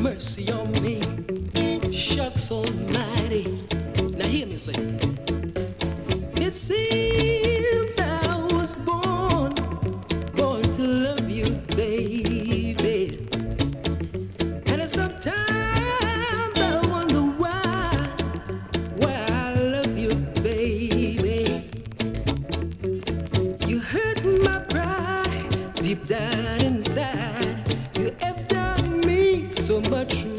mercy on me. Shucks almighty. Now hear me say. It seems I was born to love you, baby. And sometimes I wonder why I love you, baby. You hurt my pride deep down inside. You have done me so much